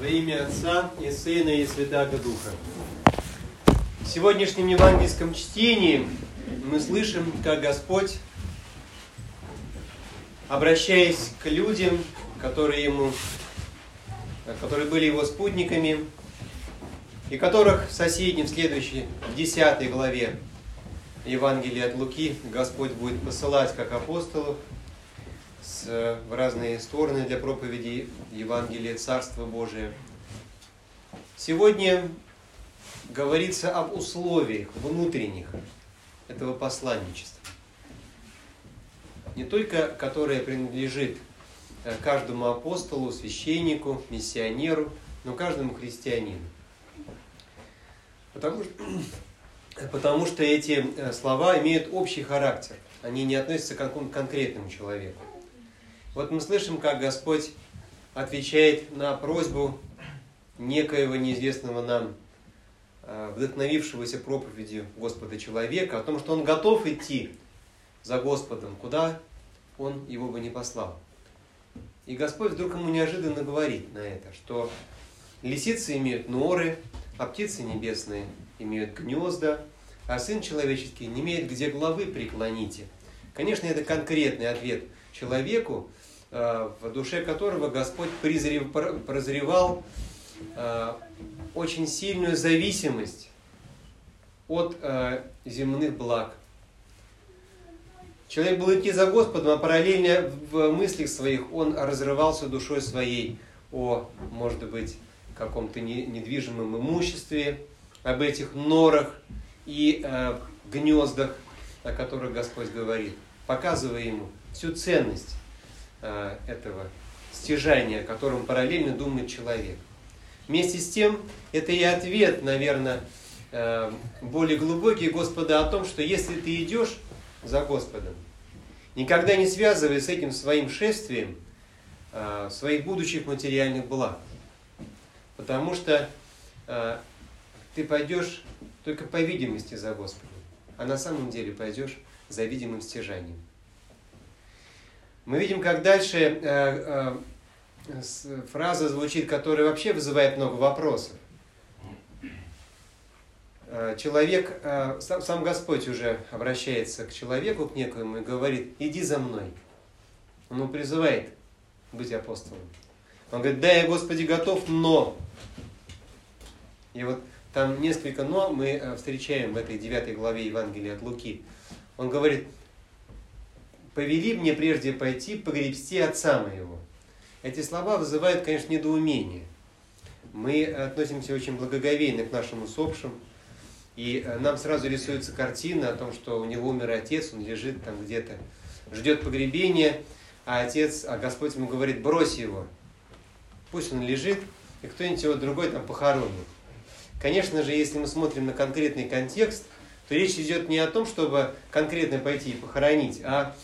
Во имя Отца и Сына и Святаго Духа. В сегодняшнем евангельском чтении мы слышим, как Господь, обращаясь к людям, которые были Его спутниками, и которых в соседнем, следующей, в 10 главе Евангелия от Луки, Господь будет посылать как апостолов в разные стороны для проповеди Евангелия Царства Божия. Сегодня говорится об условиях внутренних этого посланничества. Не только которое принадлежит каждому апостолу, священнику, миссионеру, но каждому христианину. Потому что эти слова имеют общий характер. Они не относятся к какому-то конкретному человеку. Вот мы слышим, как Господь отвечает на просьбу некоего неизвестного нам, вдохновившегося проповедью Господа человека, о том, что он готов идти за Господом, куда он его бы не послал. И Господь вдруг ему неожиданно говорит на это, что лисицы имеют норы, а птицы небесные имеют гнезда, а Сын Человеческий не имеет где главы преклоните. Конечно, это конкретный ответ человеку, в душе которого Господь прозревал очень сильную зависимость от земных благ. Человек был идти за Господом, а параллельно в мыслях своих он разрывался душой своей о, может быть, каком-то недвижимом имуществе, об этих норах и гнездах, о которых Господь говорит, показывая ему всю ценность этого стяжания, о котором параллельно думает человек. Вместе с тем, это и ответ, наверное, более глубокий Господа о том, что если ты идешь за Господом, никогда не связывай с этим своим шествием своих будущих материальных благ. Потому что ты пойдешь только по видимости за Господом, а на самом деле пойдешь за видимым стяжанием. Мы видим, как дальше фраза звучит, которая вообще вызывает много вопросов. Человек, сам Господь уже обращается к человеку, к некоему, и говорит: иди за мной. Он его призывает быть апостолом. Он говорит: да, я, Господи, готов, но... И вот там несколько «но» мы встречаем в этой 9 главе Евангелия от Луки. Он говорит: повели мне прежде пойти погребсти отца моего. Эти слова вызывают, конечно, недоумение. Мы относимся очень благоговейно к нашим усопшим, и нам сразу рисуется картина о том, что у него умер отец, он лежит там где-то, ждет погребения, а Господь ему говорит: брось его, пусть он лежит, и кто-нибудь его другой там похоронит. Конечно же, если мы смотрим на конкретный контекст, то речь идет не о том, чтобы конкретно пойти и похоронить, а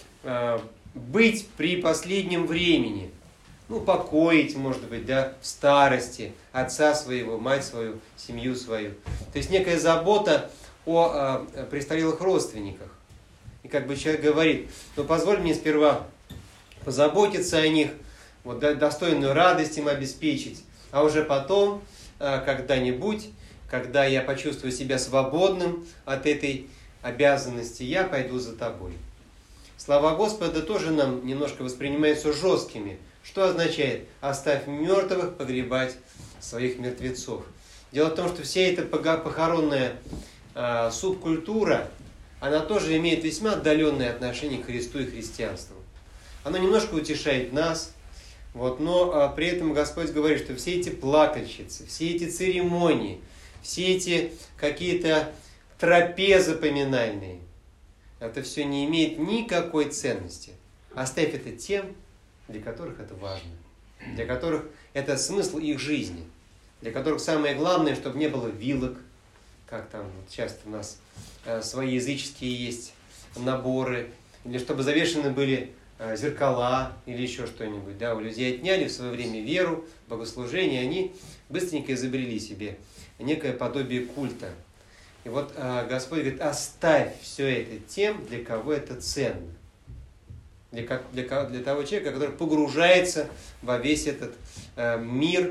быть при последнем времени, покоить, может быть, да, в старости отца своего, мать свою, семью свою. То есть некая забота о престарелых родственниках. И как бы человек говорит: позволь мне сперва позаботиться о них, достойную радость им обеспечить, а уже потом, когда-нибудь, когда я почувствую себя свободным от этой обязанности, я пойду за тобой. Слова Господа тоже нам немножко воспринимаются жесткими. Что означает: оставь мертвых погребать своих мертвецов. Дело в том, что вся эта похоронная субкультура, она тоже имеет весьма отдаленное отношение к Христу и христианству. Оно немножко утешает нас, но при этом Господь говорит, что все эти плакальщицы, все эти церемонии, все эти какие-то трапезы поминальные, это все не имеет никакой ценности. Оставь это тем, для которых это важно, для которых это смысл их жизни, для которых самое главное, чтобы не было вилок, как там часто у нас свои языческие есть наборы, или чтобы завешены были зеркала или еще что-нибудь. Да, у людей отняли в свое время веру, богослужение, они быстренько изобрели себе некое подобие культа. И Господь говорит: оставь все это тем, для кого это ценно. Для того человека, который погружается во весь этот мир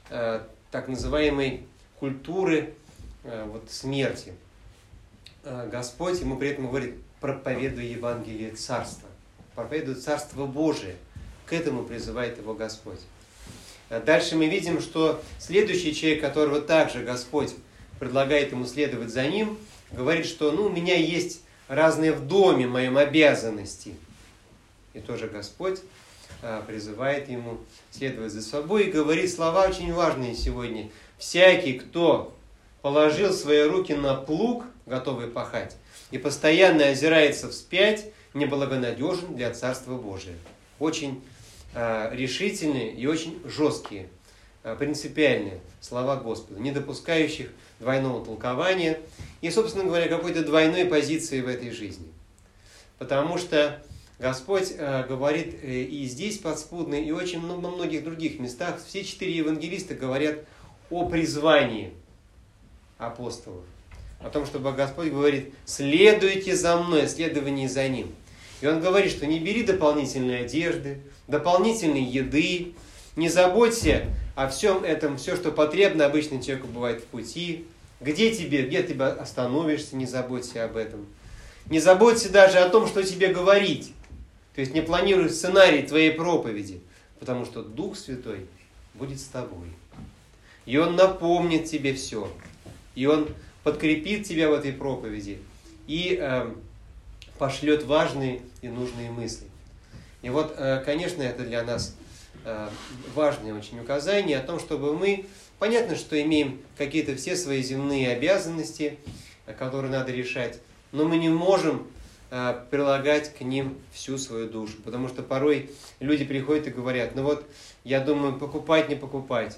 так называемой культуры смерти. Господь ему при этом говорит: проповедуй Евангелие Царства, проповедуй Царство Божие. К этому призывает его Господь. Дальше мы видим, что следующий человек, которого также Господь предлагает ему следовать за ним, говорит, что у меня есть разные в доме моем обязанности. И тоже Господь призывает ему следовать за собой и говорит слова очень важные сегодня. Всякий, кто положил свои руки на плуг, готовый пахать, и постоянно озирается вспять, неблагонадежен для Царства Божия. Очень решительные и очень жесткие, принципиальные слова Господа, не допускающих двойного толкования и, собственно говоря, какой-то двойной позиции в этой жизни. Потому что Господь говорит и здесь подспудно, и очень на многих других местах. Все 4 евангелиста говорят о призвании апостолов. О том, чтобы Господь говорит: следуйте за мной, следование за ним. И Он говорит, что не бери дополнительной одежды, дополнительной еды, не заботься о всем этом, все, что потребно обычно человеку бывает в пути. Где ты остановишься, не заботься об этом. Не заботься даже о том, что тебе говорить. То есть не планируй сценарий твоей проповеди, потому что Дух Святой будет с тобой. И Он напомнит тебе все. И Он подкрепит тебя в этой проповеди и пошлет важные и нужные мысли. И вот, конечно, это для нас важное очень указание о том, чтобы мы, понятно, что имеем какие-то все свои земные обязанности, которые надо решать, но мы не можем прилагать к ним всю свою душу. Потому что порой люди приходят и говорят: я думаю, покупать, не покупать,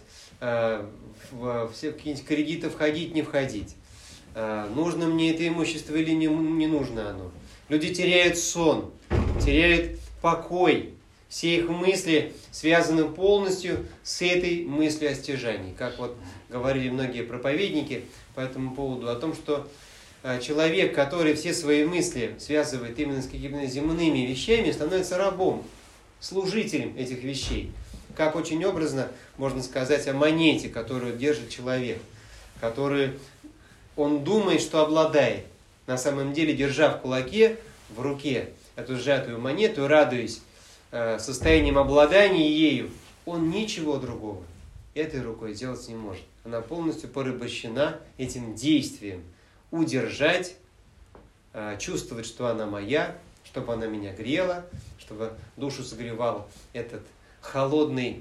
в все какие-нибудь кредиты входить, не входить. Нужно мне это имущество или не нужно оно. Люди теряют сон, теряют покой. Все их мысли связаны полностью с этой мыслью о стяжании. Как говорили многие проповедники по этому поводу, о том, что человек, который все свои мысли связывает именно с какими-то земными вещами, становится рабом, служителем этих вещей. Как очень образно можно сказать о монете, которую держит человек, который он думает, что обладает. На самом деле, держа в кулаке, в руке эту сжатую монету, радуясь состоянием обладания ею, он ничего другого этой рукой делать не может. Она полностью порабощена этим действием. Удержать, чувствовать, что она моя, чтобы она меня грела, чтобы душу согревал этот холодная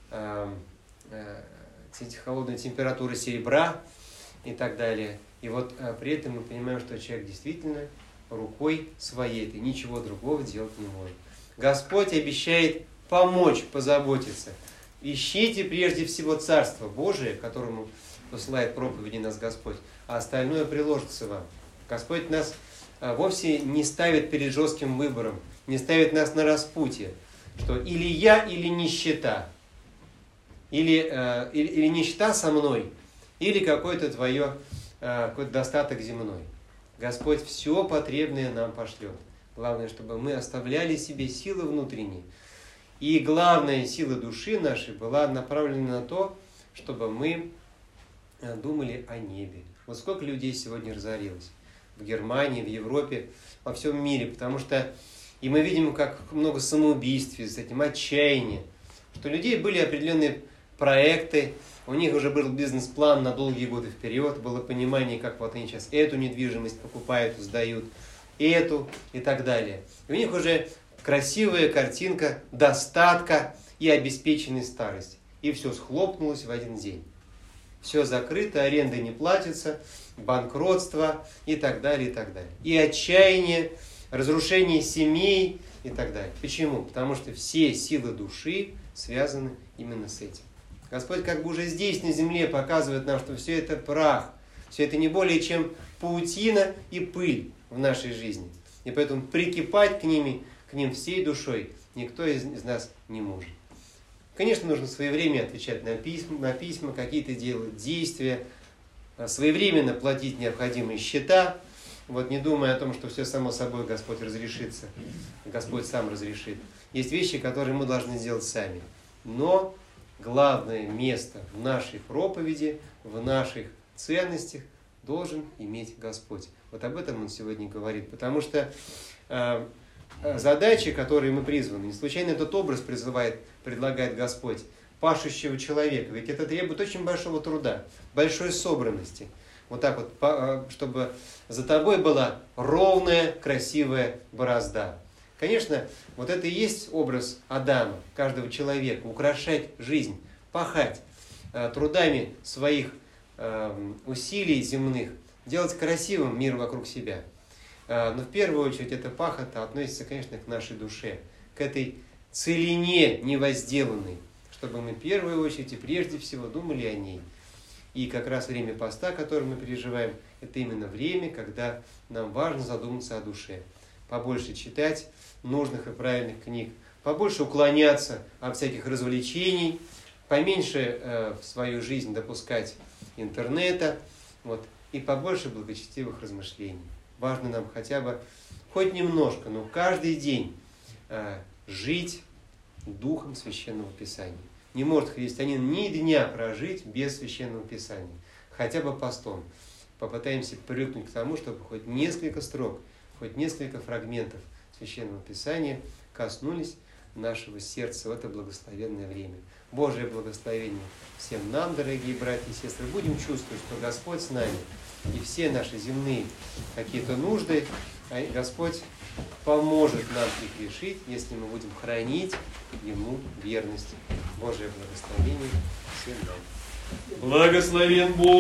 температура серебра и так далее. И при этом мы понимаем, что человек действительно рукой своей этой ничего другого делать не может. Господь обещает помочь, позаботиться. Ищите прежде всего Царство Божие, которому посылает проповеди нас Господь, а остальное приложится вам. Господь нас вовсе не ставит перед жестким выбором, не ставит нас на распутье, что или я, или нищета, или нищета со мной, или какой-то достаток земной. Господь все потребное нам пошлет. Главное, чтобы мы оставляли себе силы внутренние. И главная сила души нашей была направлена на то, чтобы мы думали о небе. Сколько людей сегодня разорилось в Германии, в Европе, во всем мире, потому что и мы видим, как много самоубийств с этим, отчаяния, что у людей были определенные проекты, у них уже был бизнес-план на долгие годы вперед, было понимание, как они сейчас эту недвижимость покупают, сдают, эту и так далее. И у них уже красивая картинка достатка и обеспеченной старости. И все схлопнулось в один день. Все закрыто, аренда не платится, банкротство и так далее, и так далее. И отчаяние, разрушение семей и так далее. Почему? Потому что все силы души связаны именно с этим. Господь как бы уже здесь, на земле, показывает нам, что все это прах, все это не более чем паутина и пыль в нашей жизни. И поэтому прикипать к ним всей душой никто из нас не может. Конечно, нужно своевременно отвечать на письма, какие-то делать действия, своевременно платить необходимые счета, не думая о том, что все само собой Господь разрешится, Господь сам разрешит. Есть вещи, которые мы должны сделать сами. Но главное место в нашей проповеди, в наших ценностях должен иметь Господь. Вот об этом он сегодня говорит. Потому что задачи, которые мы призваны, не случайно этот образ предлагает Господь, пашущего человека. Ведь это требует очень большого труда, большой собранности. Вот так вот, чтобы за тобой была ровная, красивая борозда. Конечно, вот это и есть образ Адама, каждого человека, украшать жизнь, пахать трудами своих усилий земных, делать красивым мир вокруг себя. Но в первую очередь эта пахота относится, конечно, к нашей душе, к этой целине невозделанной, чтобы мы в первую очередь и прежде всего думали о ней. И как раз время поста, которое мы переживаем, это именно время, когда нам важно задуматься о душе. Побольше читать нужных и правильных книг, побольше уклоняться от всяких развлечений, поменьше в свою жизнь допускать интернета, и побольше благочестивых размышлений. Важно нам хотя бы, хоть немножко, но каждый день жить духом Священного Писания. Не может христианин ни дня прожить без Священного Писания, хотя бы постом. Попытаемся привыкнуть к тому, чтобы хоть несколько строк, хоть несколько фрагментов Священного Писания коснулись нашего сердца в это благословенное время. Божие благословение всем нам, дорогие братья и сестры. Будем чувствовать, что Господь с нами, и все наши земные какие-то нужды, Господь поможет нам их решить, если мы будем хранить Ему верность. Божие благословение всем нам. Благословен Бог!